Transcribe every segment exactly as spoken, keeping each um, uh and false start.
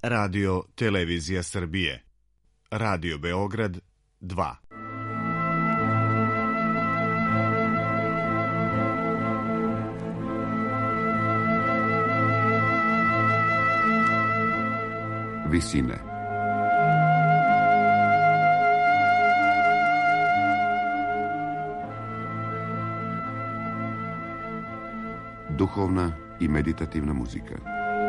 Radio Televizija Srbije. Radio Beograd dva. Visine. Duhovna i meditativna muzika.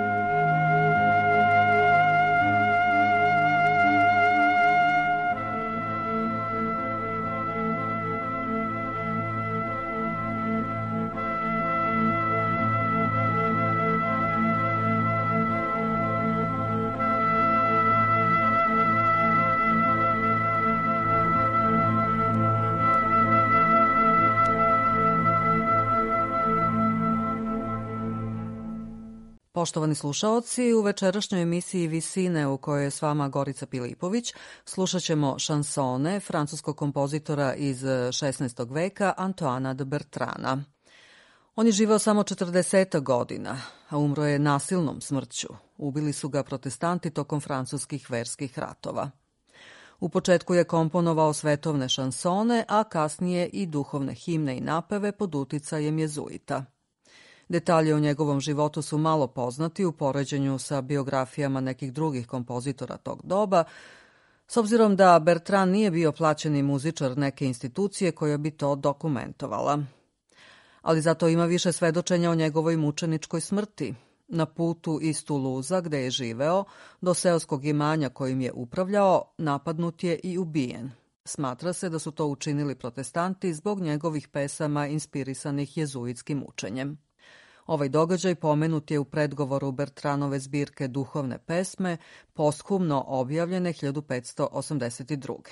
Poštovani slušaoci, u večerašnjoj emisiji Visine u kojoj je s vama Gorica Pilipović slušat ćemo šansone francuskog kompozitora iz šesnaestog veka Antoana de Bertrana. On je živeo samo četrdeset godina, a umro je nasilnom smrću. Ubili su ga protestanti tokom francuskih verskih ratova. U početku je komponovao svetovne šansone, a kasnije i duhovne himne i napeve pod uticajem jezuita. Detalji o njegovom životu su malo poznati u poređenju sa biografijama nekih drugih kompozitora tog doba, s obzirom da Bertrand nije bio plaćeni muzičar neke institucije koja bi to dokumentovala. Ali zato ima više svedočenja o njegovoj mučeničkoj smrti. Na putu iz Tuluza, gde je živeo, do seoskog imanja kojim je upravljao, napadnut je i ubijen. Smatra se da su to učinili protestanti zbog njegovih pesama inspirisanih jezuitskim učenjem. Ovaj događaj pomenut je u predgovoru Bertranove zbirke Duhovne pesme, posthumno objavljene hiljadu petsto osamdeset druge.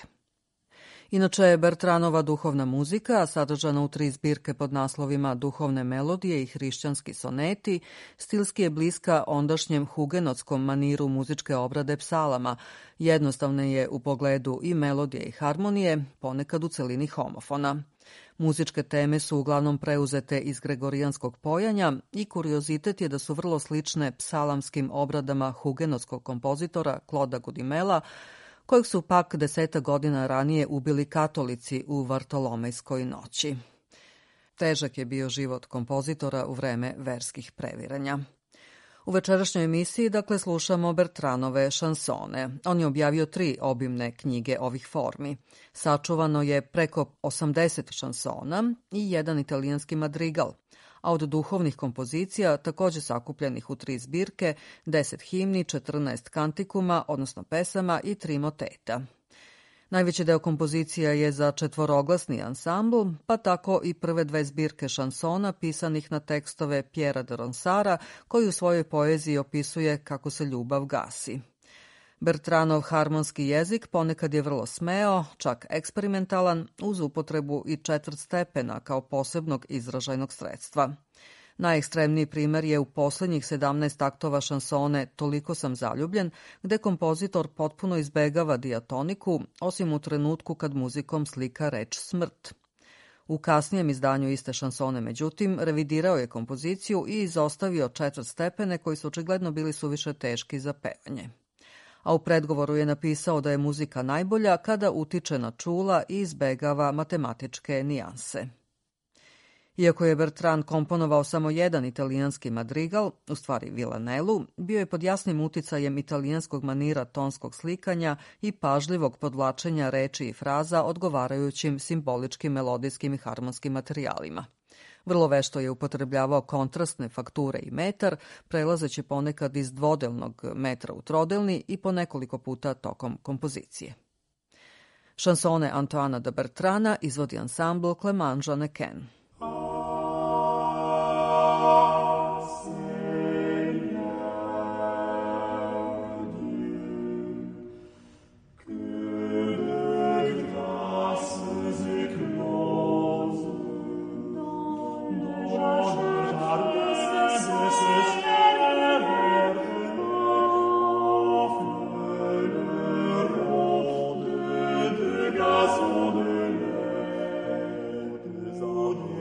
Inače, Bertranova duhovna muzika, sadržana u tri zbirke pod naslovima Duhovne melodije i Hrišćanski soneti, stilski je bliska ondašnjem hugenotskom maniru muzičke obrade psalama, jednostavna je u pogledu i melodije i harmonije, ponekad u celini homofona. Muzičke teme su uglavnom preuzete iz gregorijanskog pojanja i kuriozitet je da su vrlo slične psalamskim obradama hugenotskog kompozitora Kloda Gudimela, kojeg su pak deseta godina ranije ubili katolici u Vartolomejskoj noći. Težak je bio život kompozitora u vreme verskih previranja. U večerašnjoj emisiji, dakle, slušamo Bertranove šansone. On je objavio tri obimne knjige ovih formi. Sačuvano je preko osamdeset šansona i jedan italijanski madrigal, a od duhovnih kompozicija, takođe sakupljenih u tri zbirke, deset himni, četrnaest kantikuma, odnosno pesama i tri moteta. Najveći deo kompozicija je za četvoroglasni ansambl, pa tako i prve dve zbirke šansona pisanih na tekstove Pjera de Ronsara, koji u svojoj poeziji opisuje kako se ljubav gasi. Bertranov harmonski jezik ponekad je vrlo smeo, čak eksperimentalan, uz upotrebu i četvrt stepena kao posebnog izražajnog sredstva. Najekstremniji primer je u poslednjih sedamnaest taktova šansone Toliko sam zaljubljen, gde kompozitor potpuno izbegava dijatoniku, osim u trenutku kad muzikom slika reč smrt. U kasnijem izdanju iste šansone, međutim, revidirao je kompoziciju i izostavio četvrt stepene koji su očigledno bili suviše teški za pevanje. A u predgovoru je napisao da je muzika najbolja kada utiče na čula i izbegava matematičke nijanse. Iako je Bertrand komponovao samo jedan italijanski madrigal, u stvari Villanelu, bio je pod jasnim uticajem italijanskog manira tonskog slikanja i pažljivog podvlačenja reči i fraza odgovarajućim simboličkim, melodijskim i harmonskim materijalima. Vrlo vešto je upotrebljavao kontrastne fakture i metar, prelazeći ponekad iz dvodelnog metra u trodelni i po nekoliko puta tokom kompozicije. Šansone Antoana de Bertrana izvodi ansambl Clément Jeannequin. Zone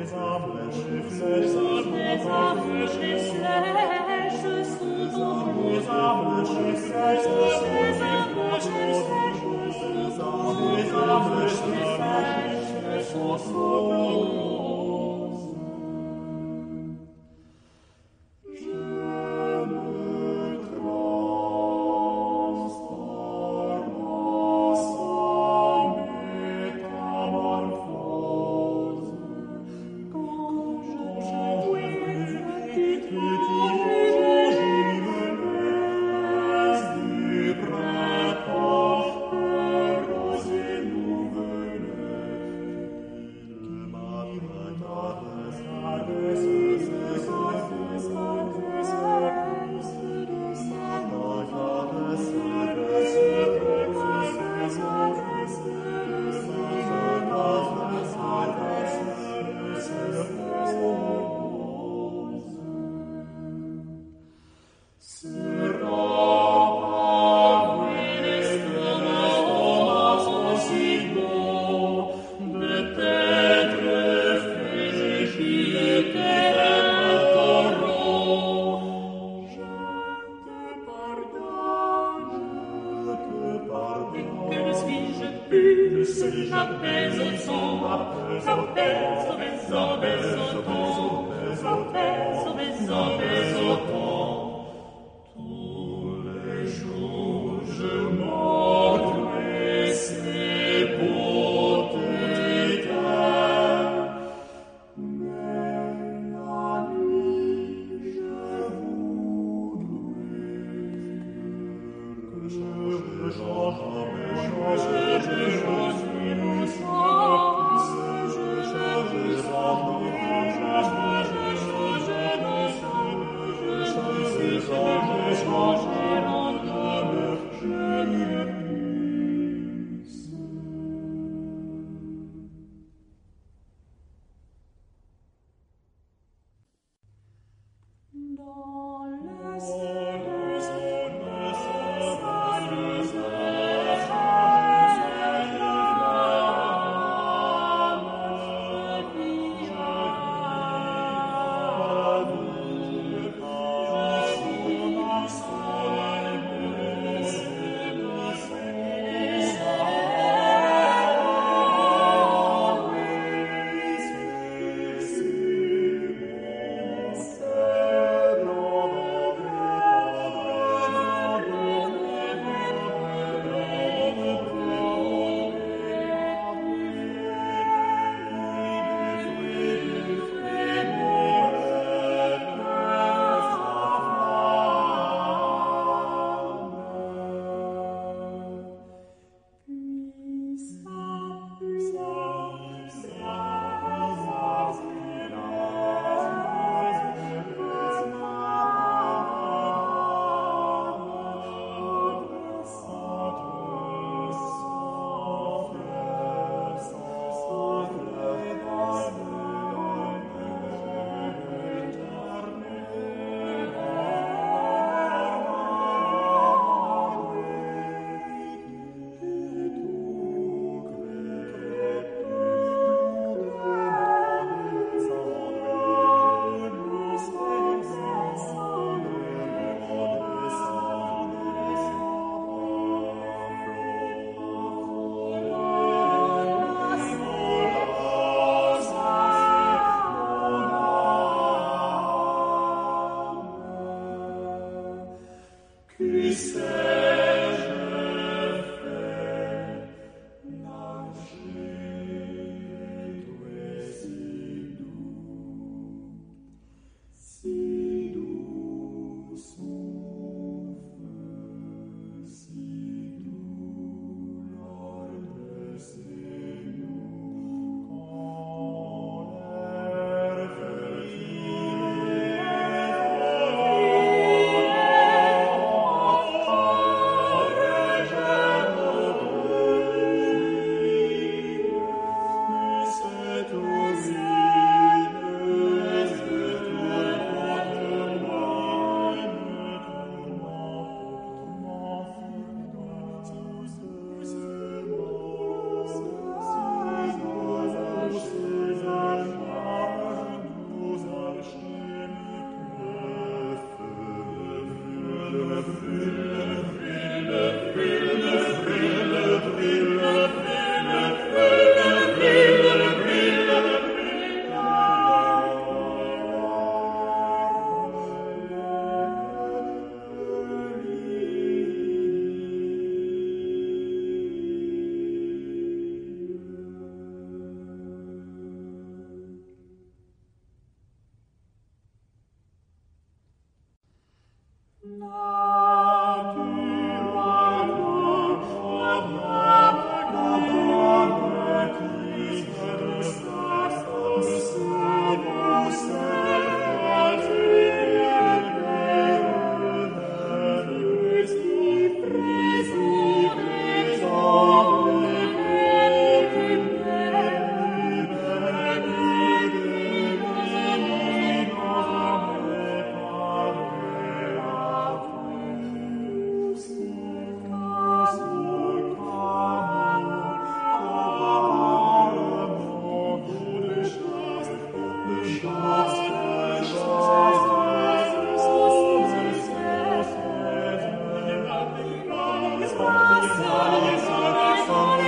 Sorry, sorry, sorry.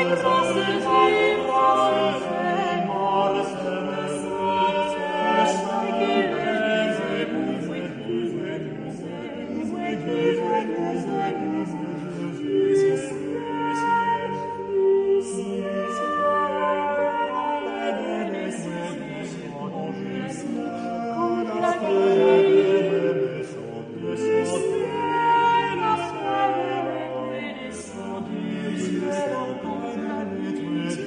With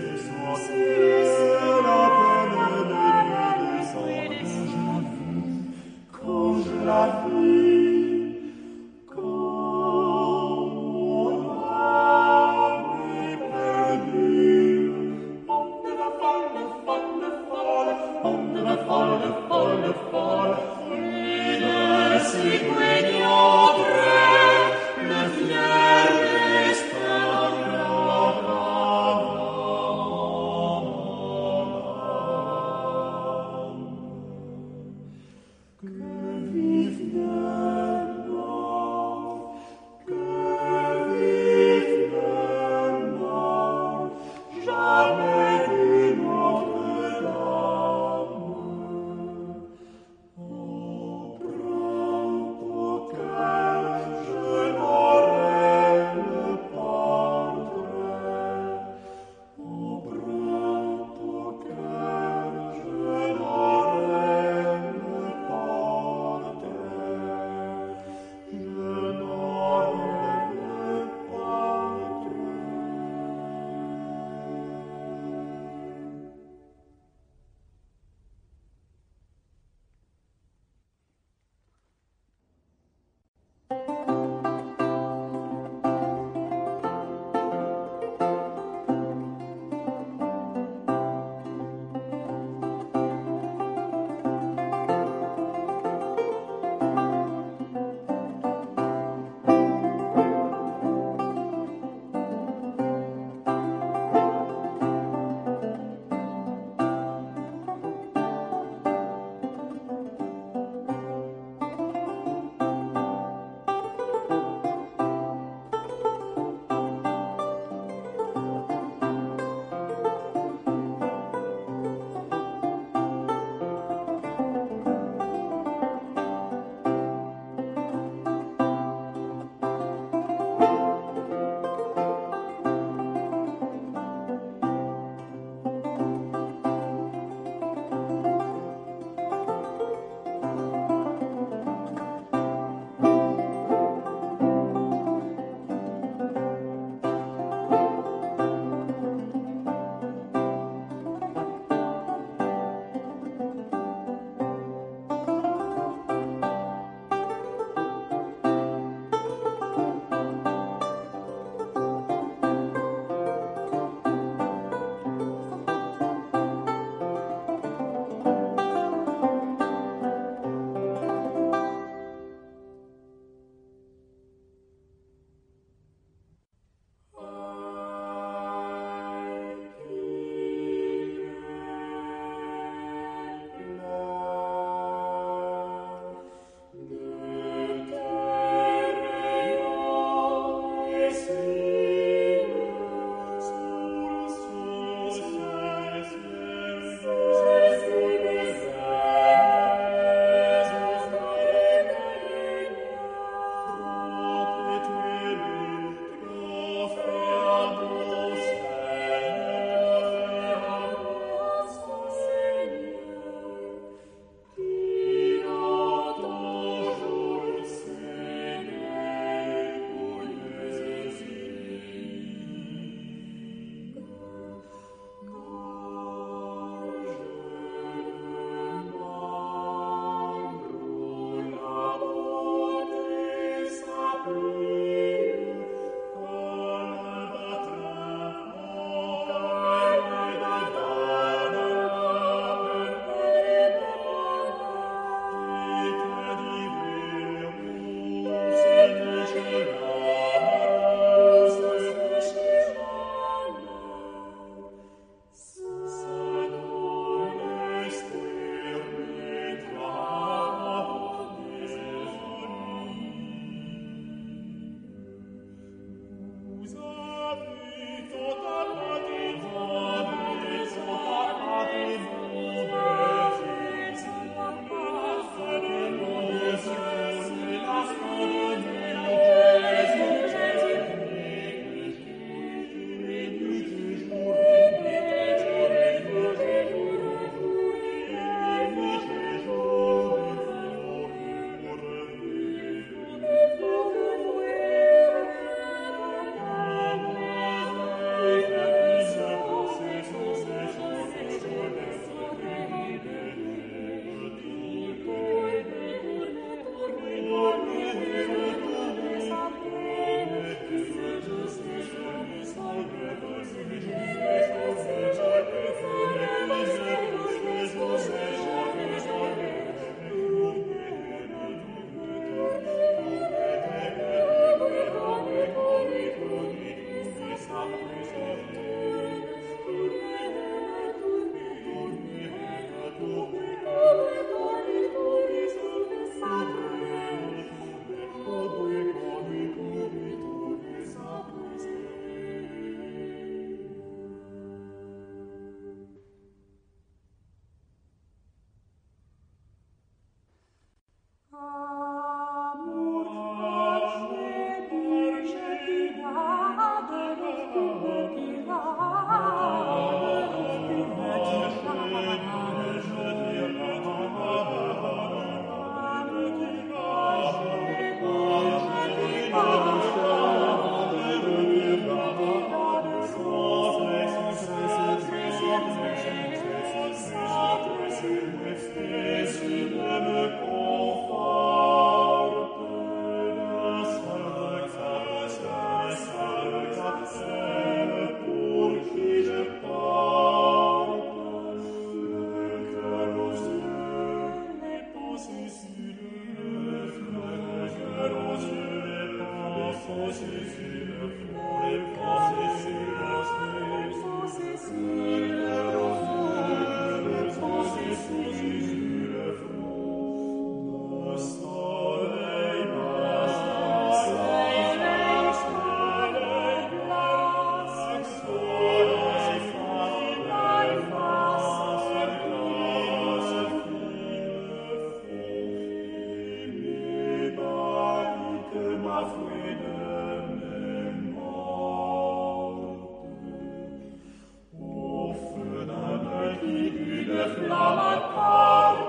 Flamma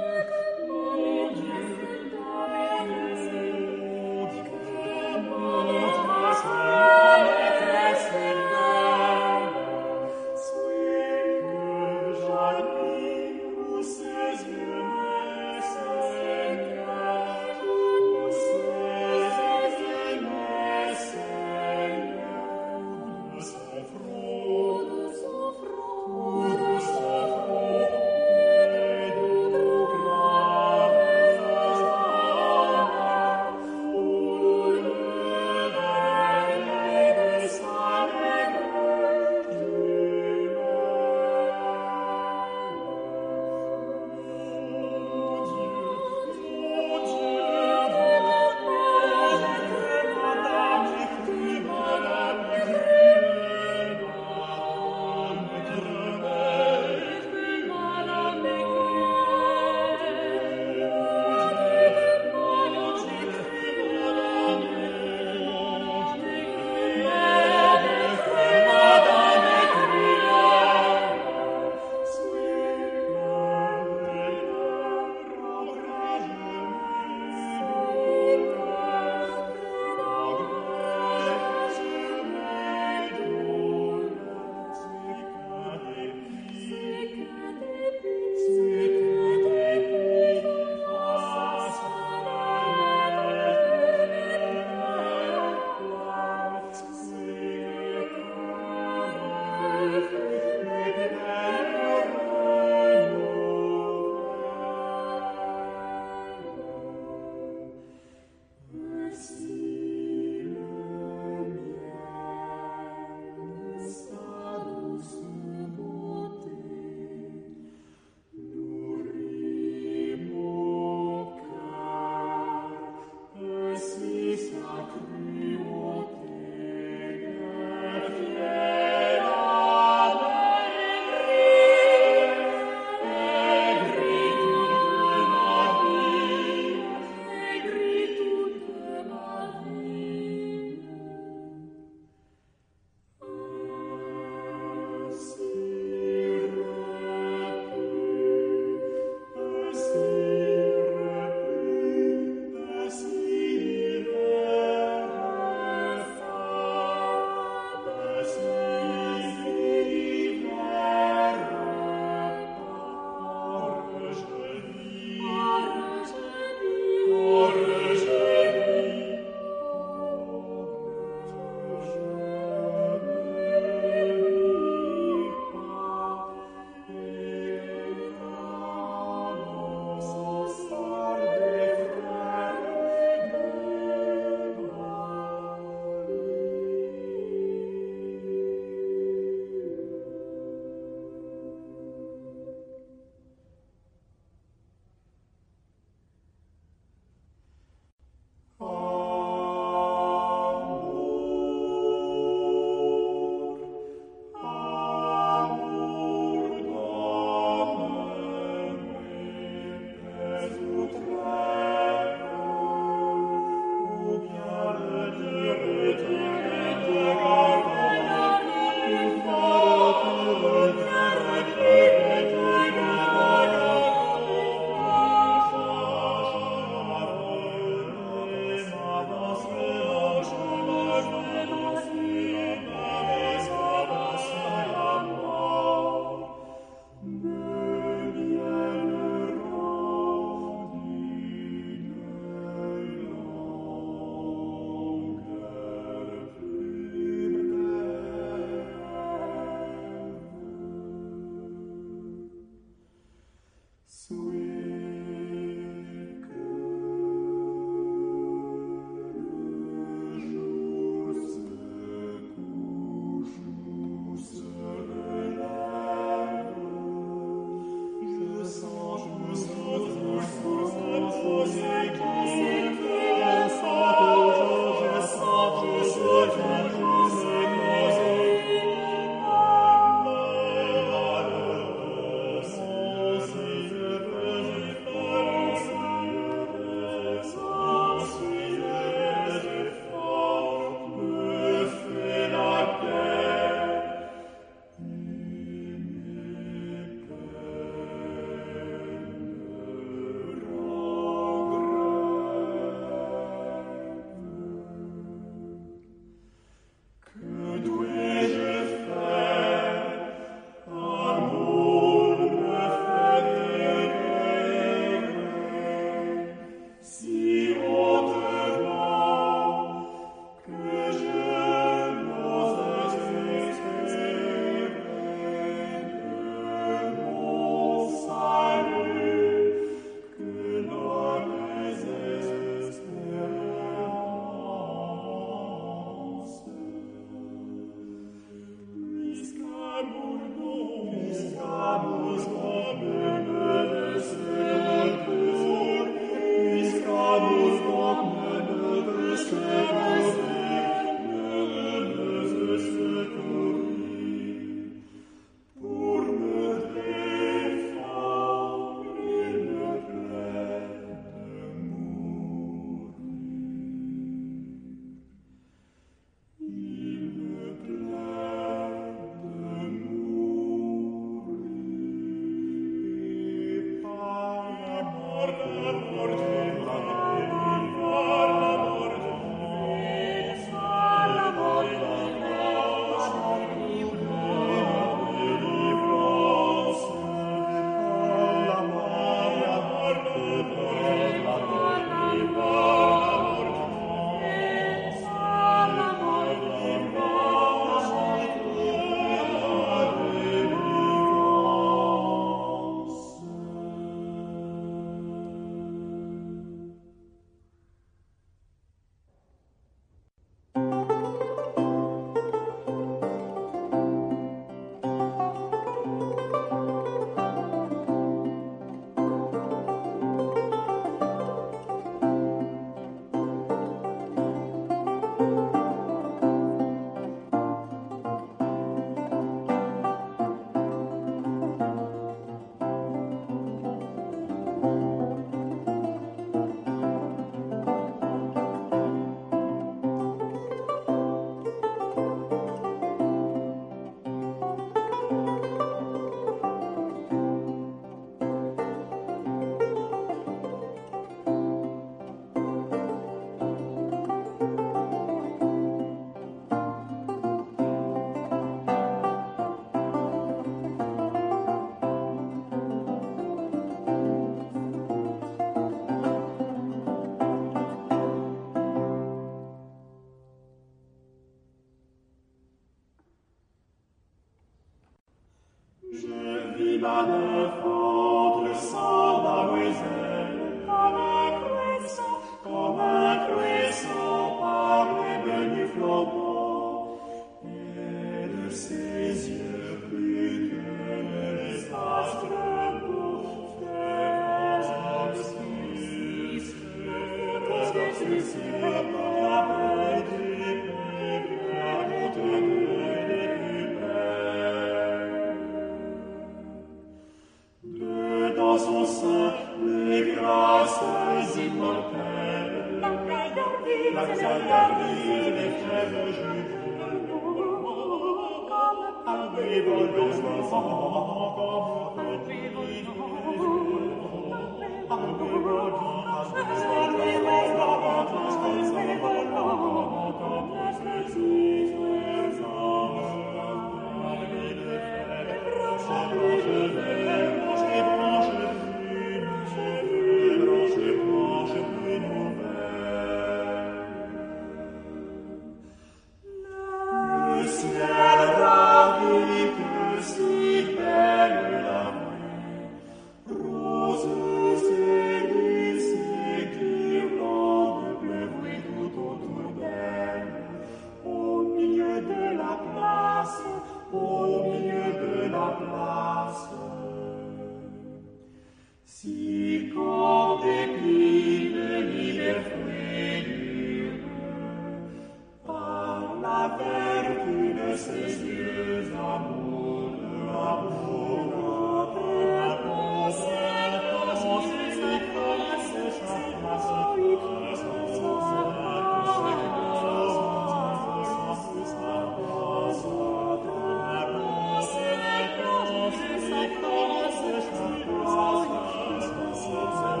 Thank you.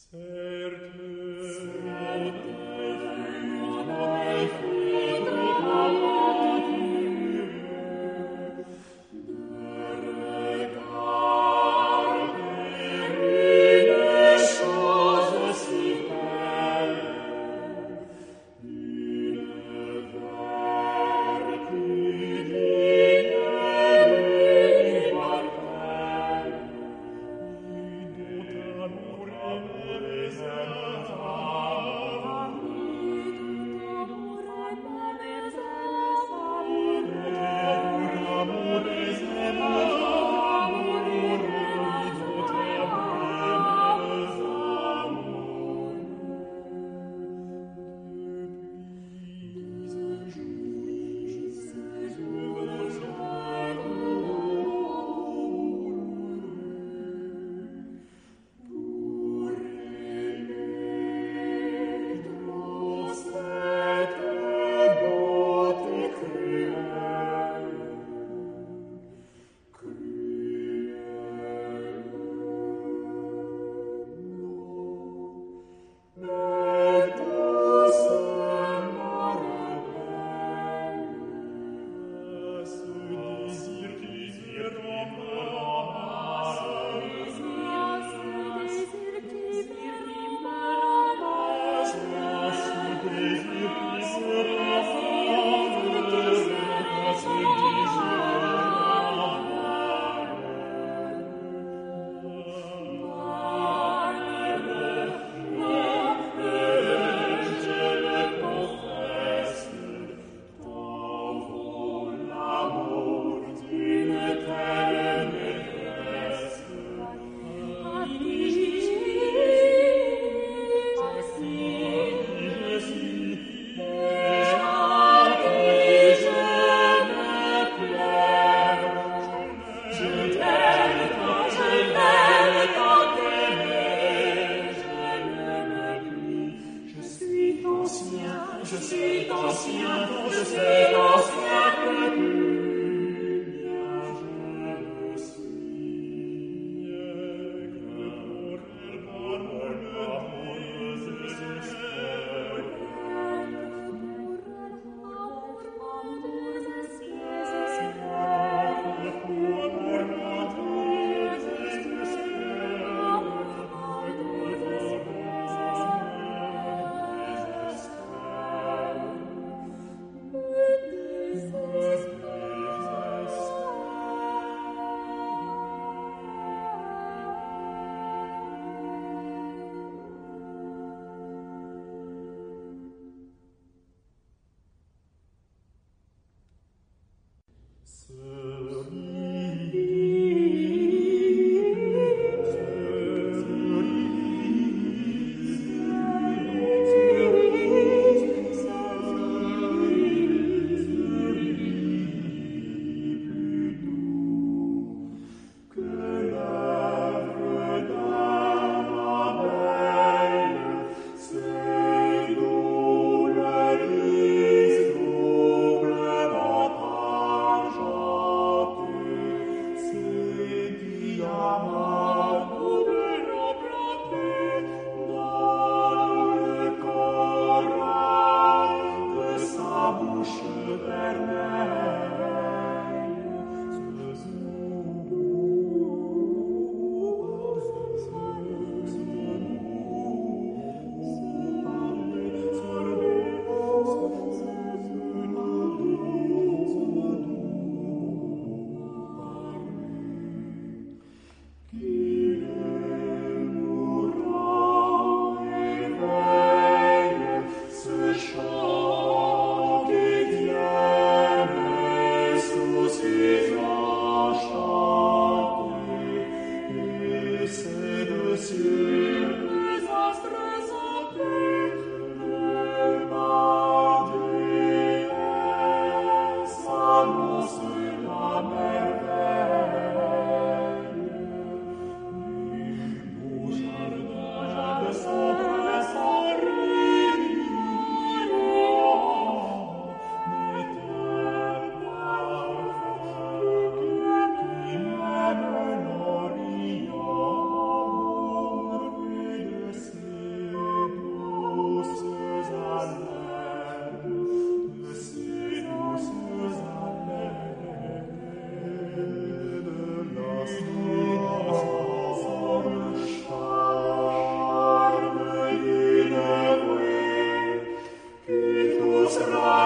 This is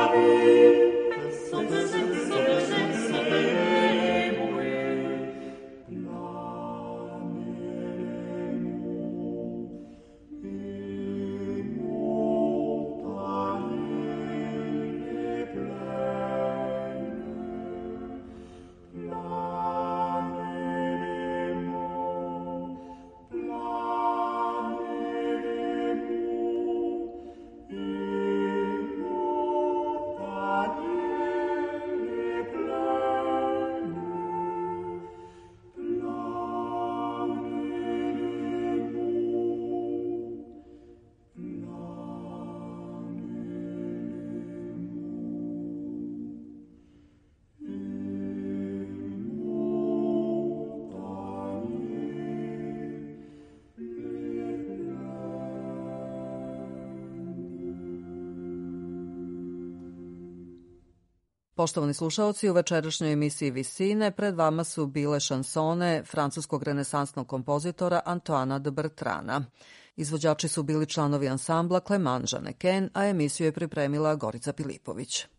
Poštovani slušaoci, u večerašnjoj emisiji Visine pred vama su bile šansone francuskog renesansnog kompozitora Antoana de Bertrana. Izvođači su bili članovi ansambla Clément Jeannequin, a emisiju je pripremila Gorica Pilipović.